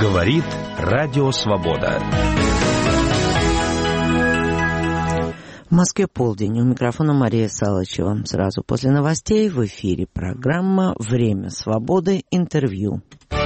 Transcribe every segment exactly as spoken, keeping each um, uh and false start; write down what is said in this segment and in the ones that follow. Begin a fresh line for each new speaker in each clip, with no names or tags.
Говорит Радио Свобода.
В Москве полдень. У микрофона Мария Салычева. Сразу после новостей в эфире программа «Время свободы. Интервью».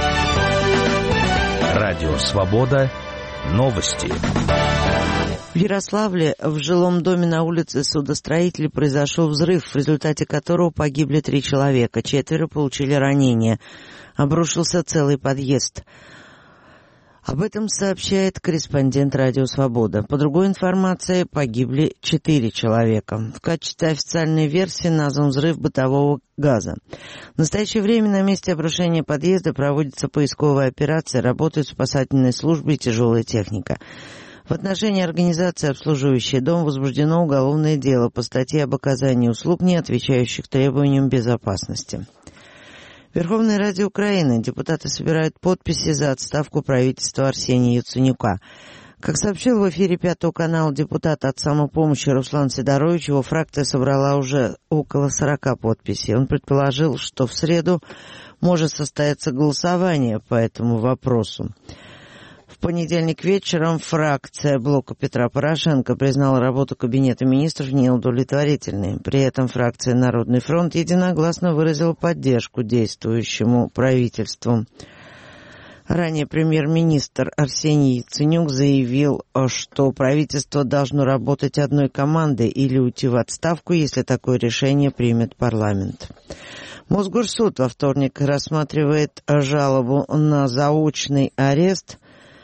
Радио Свобода. Новости.
В Ярославле в жилом доме на улице Судостроителей произошел взрыв, в результате которого погибли три человека, четверо получили ранения. Обрушился целый подъезд. Об этом сообщает корреспондент Радио Свобода. По другой информации, погибли четыре человека. В качестве официальной версии назван взрыв бытового газа. В настоящее время на месте обрушения подъезда проводится поисковая операция, работают спасательные службы и тяжелая техника. В отношении организации, обслуживающей дом, возбуждено уголовное дело по статье об оказании услуг, не отвечающих требованиям безопасности. Верховная Рада Украины. Депутаты собирают подписи за отставку правительства Арсения Яценюка. Как сообщил в эфире Пятого канала депутат от самопомощи Руслан Сидорович, его фракция собрала уже около сорока подписей. Он предположил, что в среду может состояться голосование по этому вопросу. В понедельник вечером фракция блока Петра Порошенко признала работу Кабинета министров неудовлетворительной. При этом фракция «Народный фронт» единогласно выразила поддержку действующему правительству. Ранее премьер-министр Арсений Яценюк заявил, что правительство должно работать одной командой или уйти в отставку, если такое решение примет парламент. Мосгорсуд во вторник рассматривает жалобу на заочный арест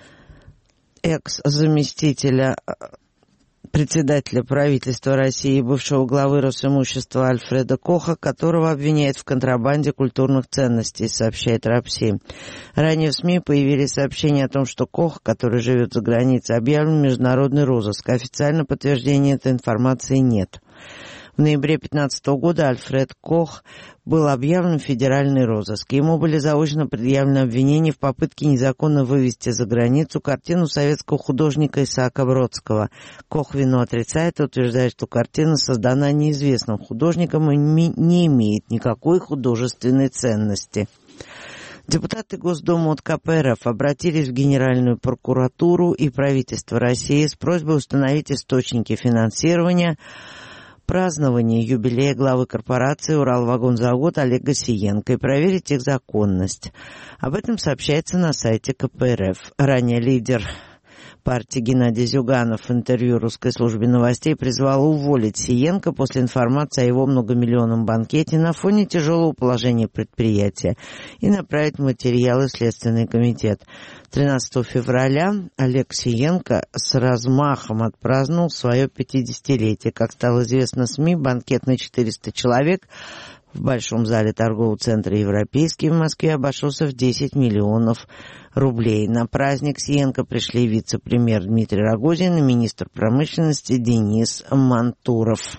экс-заместителя председателя правительства России, бывшего главы Росимущества Альфреда Коха, которого обвиняют в контрабанде культурных ценностей, сообщает РАПСИ. Ранее в СМИ появились сообщения о том, что Кох, который живет за границей, объявлен в международный розыск. Официально подтверждения этой информации нет. В ноябре две тысячи пятнадцатого года Альфред Кох был объявлен в федеральный розыск. Ему были заочно предъявлены обвинения в попытке незаконно вывести за границу картину советского художника Исаака Бродского. Кох вину отрицает и утверждает, что картина создана неизвестным художником и не имеет никакой художественной ценности. Депутаты Госдумы от ка пэ эр эф обратились в Генеральную прокуратуру и правительство России с просьбой установить источники финансирования празднование юбилея главы корпорации «Уралвагонзавод» Олега Сиенко и проверить их законность. Об этом сообщается на сайте ка пэ эр эф. Ранее лидер партии Геннадий Зюганов в интервью русской службе новостей призвал уволить Сиенко после информации о его многомиллионном банкете на фоне тяжелого положения предприятия и направить материалы в Следственный комитет. тринадцатого февраля Олег Сиенко с размахом отпраздновал свое пятидесятилетие. Как стало известно СМИ, банкет на четыреста человек в Большом зале торгового центра «Европейский» в Москве обошелся в десять миллионов рублей. На праздник Сиенко пришли вице-премьер Дмитрий Рогозин и министр промышленности Денис Мантуров.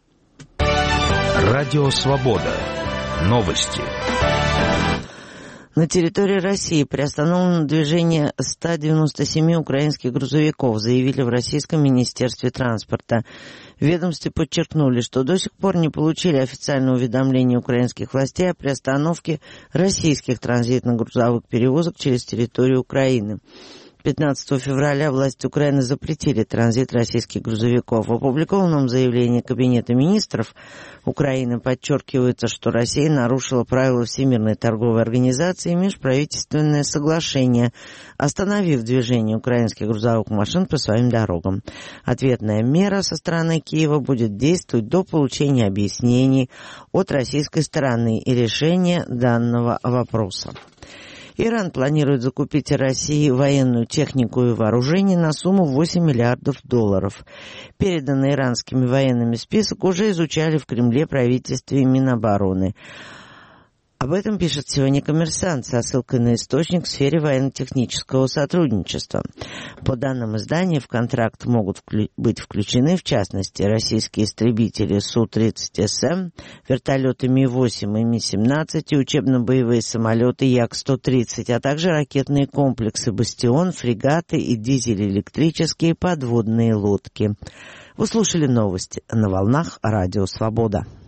Радио Свобода. Новости.
На территории России приостановлено движение ста девяноста семи украинских грузовиков, заявили в Российском министерстве транспорта. В ведомстве подчеркнули, что до сих пор не получили официальное уведомление украинских властей о приостановке российских транзитных грузовых перевозок через территорию Украины. пятнадцатого февраля власти Украины запретили транзит российских грузовиков. В опубликованном заявлении Кабинета министров Украины подчеркивается, что Россия нарушила правила Всемирной торговой организации и межправительственное соглашение, остановив движение украинских грузовых машин по своим дорогам. Ответная мера со стороны Киева будет действовать до получения объяснений от российской стороны и решения данного вопроса. Иран планирует закупить в России военную технику и вооружение на сумму восемь миллиардов долларов. Переданный иранскими военными список уже изучали в Кремле, правительстве и Минобороны. Об этом пишет сегодня «Коммерсант» со ссылкой на источник в сфере военно-технического сотрудничества. По данным издания, в контракт могут вклю- быть включены, в частности, российские истребители Су тридцать эс эм, вертолеты Ми восемь и Ми семнадцать и учебно-боевые самолеты Як сто тридцать, а также ракетные комплексы «Бастион», фрегаты и дизель-электрические подводные лодки. Вы слушали новости на волнах Радио Свобода.